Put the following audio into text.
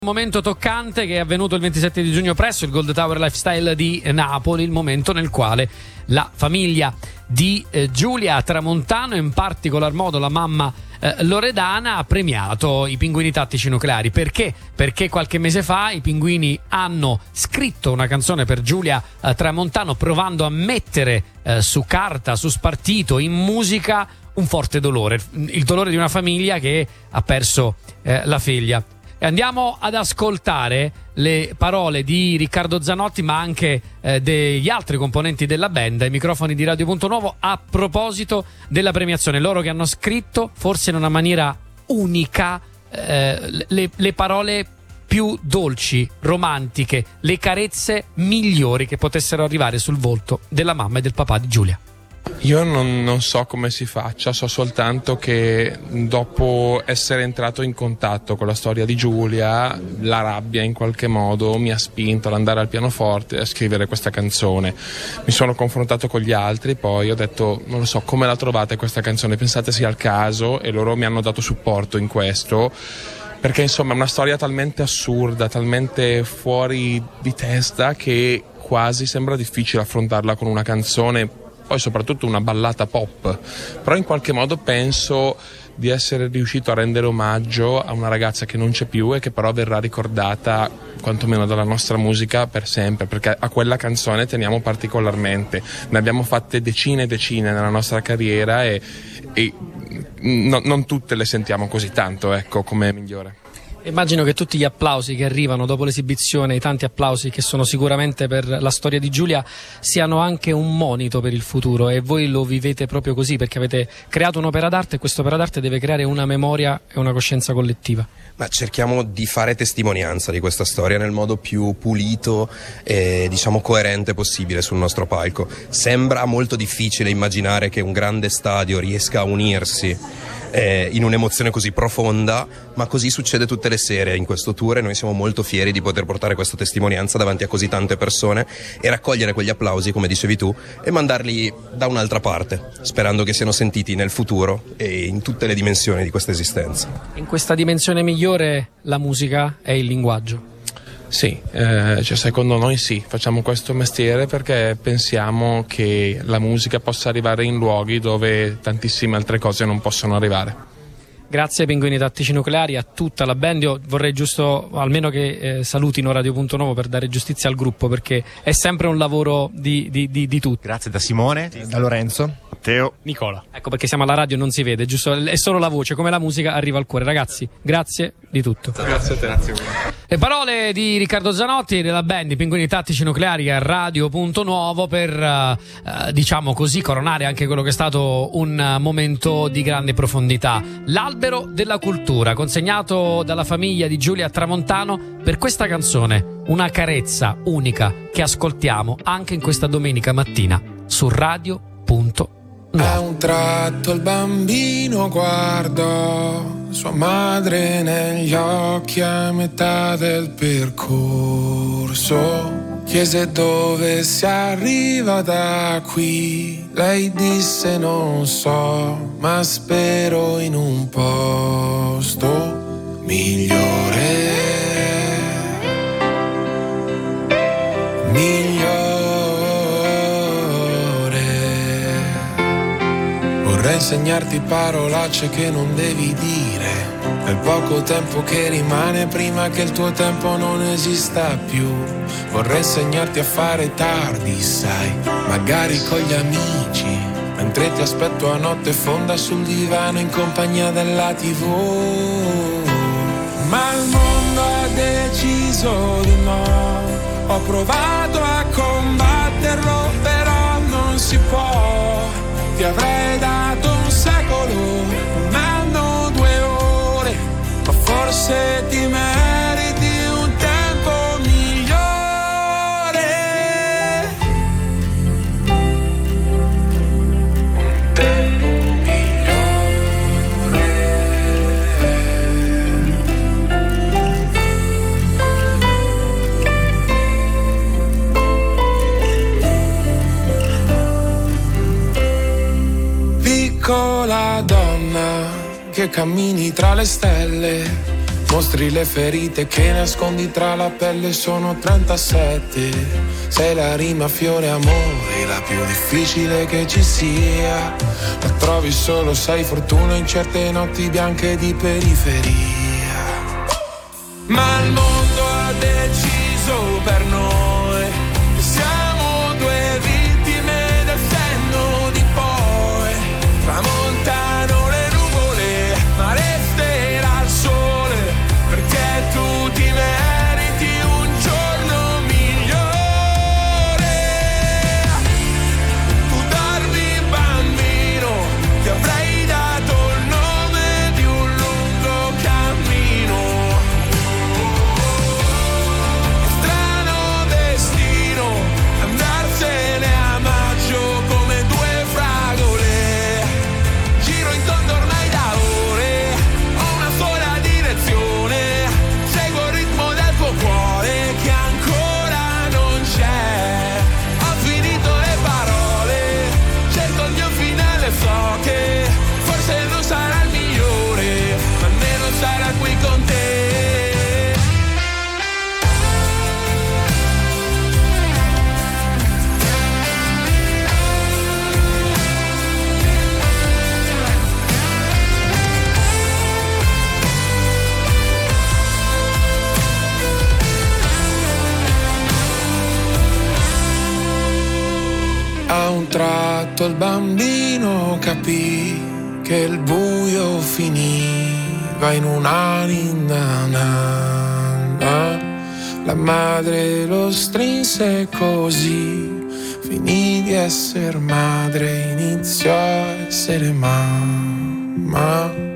Momento toccante che è avvenuto il 27 di giugno presso il Gold Tower Lifestyle di Napoli, il momento nel quale la famiglia di Giulia Tramontano, in particolar modo la mamma Loredana, ha premiato i Pinguini Tattici Nucleari. Perché? Perché qualche mese fa i Pinguini hanno scritto una canzone per Giulia Tramontano, provando a mettere su carta, su spartito, in musica un forte dolore, il dolore di una famiglia che ha perso la figlia. Andiamo ad ascoltare le parole di Riccardo Zanotti, ma anche degli altri componenti della band ai microfoni di Radio Punto Nuovo a proposito della premiazione. Loro che hanno scritto, forse in una maniera unica, le parole più dolci, romantiche, le carezze migliori che potessero arrivare sul volto della mamma e del papà di Giulia. Io non so come si faccia, so soltanto che dopo essere entrato in contatto con la storia di Giulia, la rabbia in qualche modo mi ha spinto ad andare al pianoforte e a scrivere questa canzone. Mi sono confrontato con gli altri, poi ho detto, non lo so, come la trovate questa canzone? Pensate sia il caso? E loro mi hanno dato supporto in questo, perché insomma è una storia talmente assurda, talmente fuori di testa, che quasi sembra difficile affrontarla con una canzone, poi soprattutto una ballata pop. Però in qualche modo penso di essere riuscito a rendere omaggio a una ragazza che non c'è più e che però verrà ricordata quantomeno dalla nostra musica per sempre, perché a quella canzone teniamo particolarmente. Ne abbiamo fatte decine e decine nella nostra carriera e non tutte le sentiamo così tanto, ecco, come migliore. Immagino che tutti gli applausi che arrivano dopo l'esibizione, i tanti applausi che sono sicuramente per la storia di Giulia, siano anche un monito per il futuro, e voi lo vivete proprio così, perché avete creato un'opera d'arte e quest'opera d'arte deve creare una memoria e una coscienza collettiva. Ma cerchiamo di fare testimonianza di questa storia nel modo più pulito e diciamo coerente possibile sul nostro palco. Sembra molto difficile immaginare che un grande stadio riesca a unirsi in un'emozione così profonda, ma così succede tutte le sere in questo tour e noi siamo molto fieri di poter portare questa testimonianza davanti a così tante persone e raccogliere quegli applausi, come dicevi tu, e mandarli da un'altra parte, sperando che siano sentiti nel futuro e in tutte le dimensioni di questa esistenza. In questa dimensione migliore la musica è il linguaggio. Sì, secondo noi sì, facciamo questo mestiere perché pensiamo che la musica possa arrivare in luoghi dove tantissime altre cose non possono arrivare. Grazie ai Pinguini Tattici Nucleari, a tutta la band. Io vorrei giusto almeno che salutino Radio Punto Nuovo per dare giustizia al gruppo, perché è sempre un lavoro di tutti. Grazie da Simone, da Lorenzo, Matteo, Nicola. Ecco perché siamo alla radio e non si vede, giusto? È solo la voce, come la musica arriva al cuore. Ragazzi, grazie di tutto. Grazie a te. Grazie. Le parole di Riccardo Zanotti e della band I Pinguini Tattici Nucleari a Radio Punto Nuovo per, diciamo così, coronare anche quello che è stato un momento di grande profondità. L'Albero della Cultura, consegnato dalla famiglia di Giulia Tramontano per questa canzone, una carezza unica che ascoltiamo anche in questa domenica mattina su Radio Punto Nuovo. A un tratto il bambino guardò sua madre negli occhi a metà del percorso. Chiese dove si arriva da qui. Lei disse non so, ma spero in un posto migliore. Vorrei insegnarti parolacce che non devi dire, nel poco tempo che rimane prima che il tuo tempo non esista più. Vorrei insegnarti a fare tardi, sai, magari con gli amici, mentre ti aspetto a notte fonda sul divano in compagnia della TV. Ma il mondo ha deciso di no. Ho provato a combatterlo, però non si può. Ti avrei dato un secolo, un anno, 2 ore, ma forse ti meriti un tempo migliore. Un tempo piccola donna che cammini tra le stelle, Mostri le ferite che nascondi tra la pelle, sono 37. Sei la rima fiore amore, la più difficile che ci sia. La trovi solo, sai, fortuna in certe notti bianche di periferia. Ma il mondo ha deciso per noi che siamo due vittime del senno di poi. Tramontano le nuvole, ma resterà il sole, perché tu ti meriti un giorno migliore. Tu dormi bambino, ti avrei dato il nome di un lungo cammino. Strano destino, andarsene a maggio come due fragole. Giro in tondo ormai da ore, ho una sola direzione, seguo il ritmo del tuo cuore che ancora non c'è. Ho finito le parole, cerco il mio finale, so che forse non sarà il migliore, ma almeno sarà qui con te. A un tratto il bambino capì che il buio finiva in una ninna. La madre lo strinse così, finì di essere madre, iniziò a essere mamma.